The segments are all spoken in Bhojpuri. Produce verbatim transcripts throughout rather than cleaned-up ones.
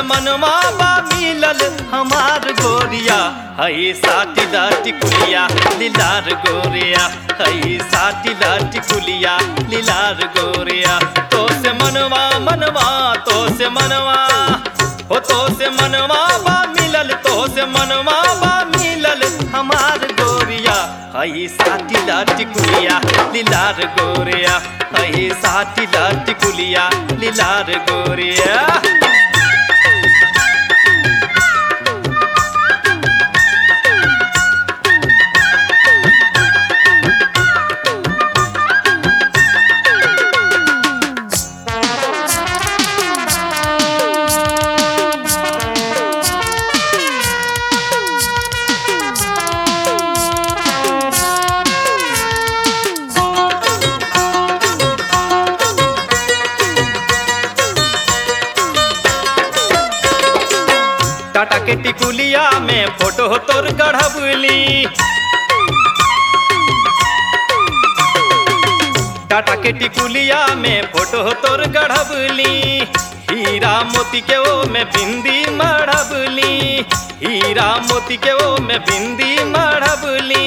मनवा बा मिलल हमार गोरिया हई साटी लाटी कुलिया लीलार गोरिया हई साटी लाटी कुलिया लीलार गोरिया तो से मनवा मनवा तो से मनवा हो तो से मनवा बा मिलल तो से मनवा बा मिलल हमार गोरिया हई साटी लाटी कुलिया लीलार गोरिया हई साटी लाटी कुलिया लीलार गोरिया। टाटा के टिकुलिया में फोटो तोर गढ़बली टाटा के टिकुलिया में फोटो तोर गढ़बली हीरा मोती के ओ में बिंदी मढ़बली हीरा मोती के ओ में बिंदी मढ़बली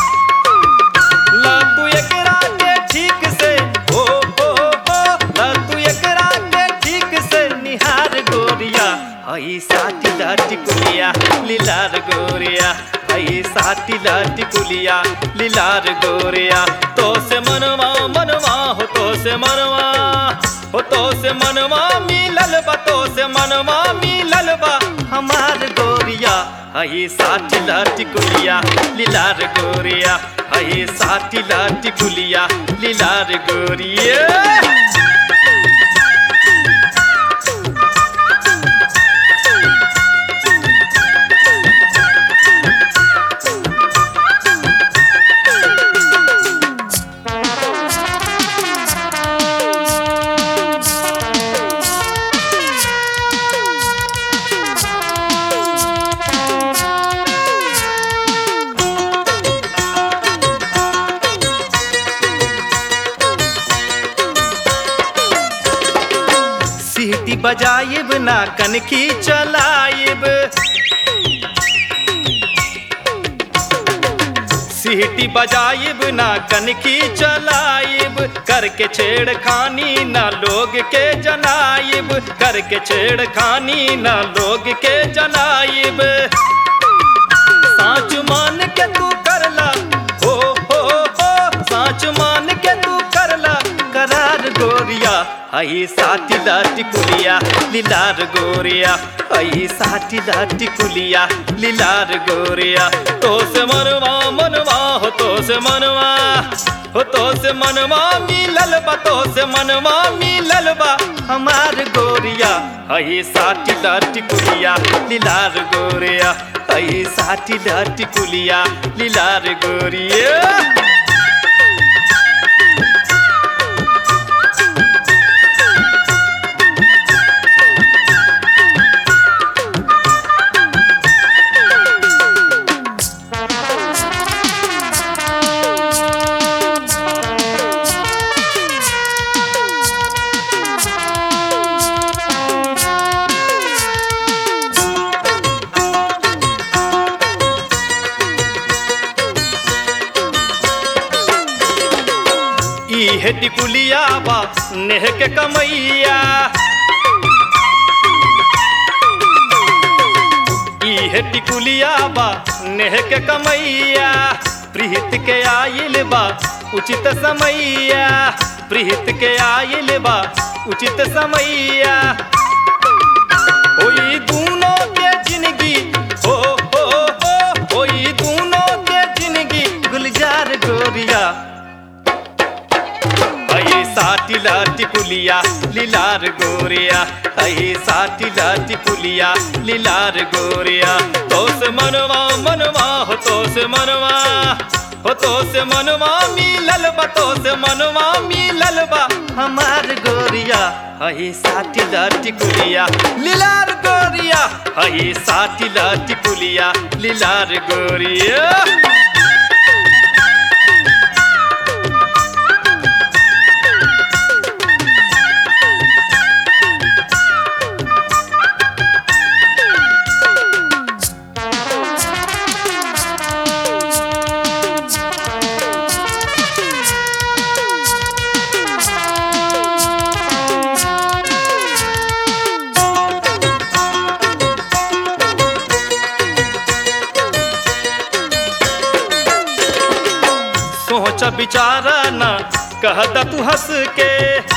लतू एकरा के ठीक से ओ ओ ओ लतू एकरा के ठीक से निहार गोरिया हई साटी लाटी कुलिया लीलार गोरिया हई साटी लाटी कुलिया लीलार गोरिया तो से मनवा मनवा हो तो से मनवा हो तो से मनवा मिलल बा तो से मनवा मिलल बा हमार गोरिया हई साटी लाटी कुलिया लीलार गोरिया हई साटी लाटी कुलिया लीलार गोरिया। सीटी बजाइब ना कनखी चलाइब सीटी बजाइब ना कनखी चलाइब करके छेड़खानी ना लोग के जनाइब करके छेड़खानी ना लोग के जनाइब साँच मान के तू करला हो हो हो साँच मान के तू करला करार गोरिया हई साटी लाटी कुलिया लीलार गोरिया हई साटी लाटी कुलिया लीलार गोरिया तो से मनवा मनवा हो तो से मनवा हो तो से मनवा मिलल बा तो से मनवा मिलल बा हमार गोरिया हई साटी लाटी कुलिया लीलार गोरिया हई साटी लाटी कुलिया लीलार गोरिया। इहे टिकुलिया बा नेह के कमैया इहे टिकुलिया बा नेह के कमैया प्रीत के आइल बा उचित समैया प्रीत के आइल बा उचित समैया होई दूनों के जिंदगी हो हो हो होई दूनों के जिंदगी गुलजार गोरिया हई साटी लाटी कुलिया लीलार गोरिया हई साटी लाटी कुलिया लीलार गोरिया तो से मनवा मनवा हो तो से मनवा हो तो से मनवा मिलल बा तो से मनवा मिलल बा हमार गोरिया हई साटी लाटी कुलिया लीलार गोरिया हई साटी लाटी कुलिया लीलार गोरिया। बिचारा ना कहता तू हंस के,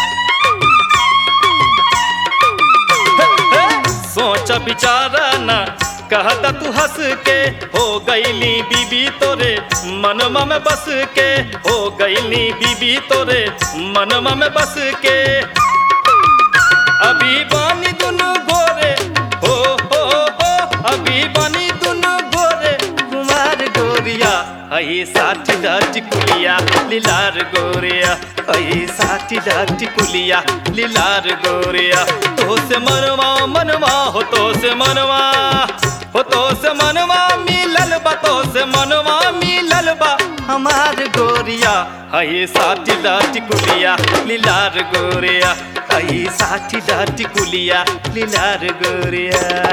सोच बिचारा ना कहता तू हंस के, हो गईली बीबी तोरे मनवा में बस के, हो गईली बीबी तोरे मनवा में बस के। अभी बानी दुनु गोरे हो हो हो, अभी बानी दुनु गोरे कुमार गोरिया, हई साठी डाटी कुलिया लीलार गोरिया, हई साठी डाटी कुलिया लीलार गोरिया। तो से मनवा मनवा हो, तो से मनवा हो, तो से मनवा मिलल बा, तो से मनवा मिलल बा हमार गोरिया, हई साठी डाटी कुलिया लीलार गोरिया, हई साठी डाटी कुलिया लीलार गोरिया।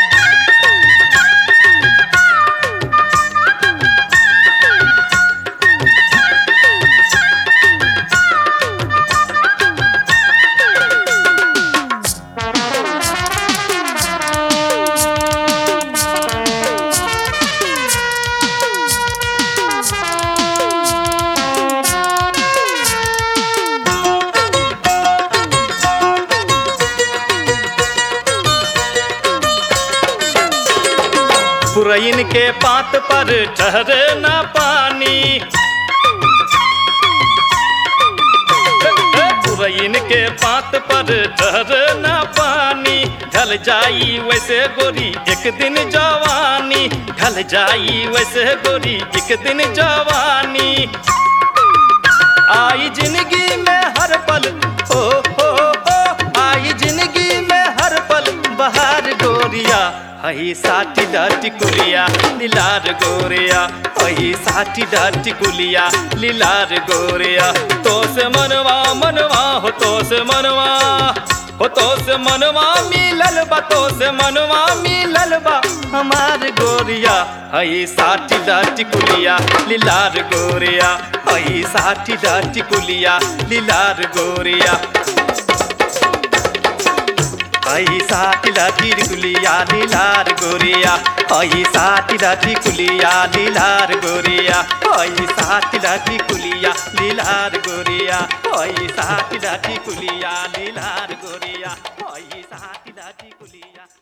पुरैन के पात पर ठहरे ना पानी, पुरैन के पात पर ठहरे ना पानी, ढल जाई वैसे गोरी एक दिन जवानी, ढल जाई वैसे गोरी एक दिन जवानी। आई जिंदगी में हर पल हो हो हो, आई जिंदगी में हर पल बहार गोरिया, हई साठी डाटी कुलिया लीलार गोरिया, हई साठी डाटी कुलिया लीलार गोरिया। तो से मनवा मनवा हो, तो से मनवा हो, तो से मनवा मिलल बा, तो से मनवा मिलल बा हमार गोरिया, हई साठी डाटी कुलिया लीलार गोरिया, हई साठी डाटी कुलिया लीलार गोरिया, हई साठी डाटी कुलिया लीलार गोरिया, हई साठी डाटी कुलिया लीलार गोरिया, हई साठी डाटी कुलिया लीलार गोरिया, हई साठी डाटी कुलिया लीलार गोरिया, हई साठी डाटी कुलिया।